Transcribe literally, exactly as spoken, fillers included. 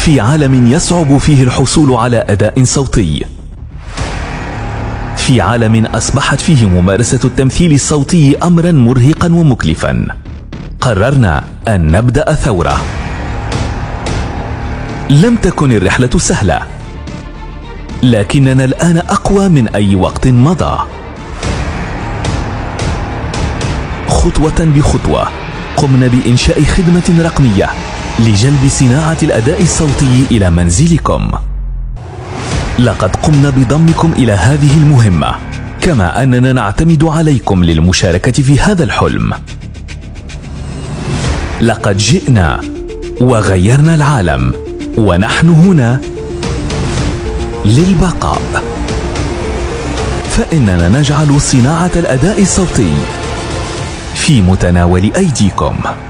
في عالم يصعب فيه الحصول على أداء صوتي، في عالم أصبحت فيه ممارسة التمثيل الصوتي أمرا مرهقا ومكلفا، قررنا أن نبدأ ثورة. لم تكن الرحلة سهلة، لكننا الآن أقوى من أي وقت مضى. خطوة بخطوة قمنا بإنشاء خدمة رقمية لجلب صناعة الأداء الصوتي إلى منزلكم. لقد قمنا بضمكم إلى هذه المهمة، كما أننا نعتمد عليكم للمشاركة في هذا الحلم. لقد جئنا وغيرنا العالم، ونحن هنا للبقاء، فإننا نجعل صناعة الأداء الصوتي في متناول أيديكم.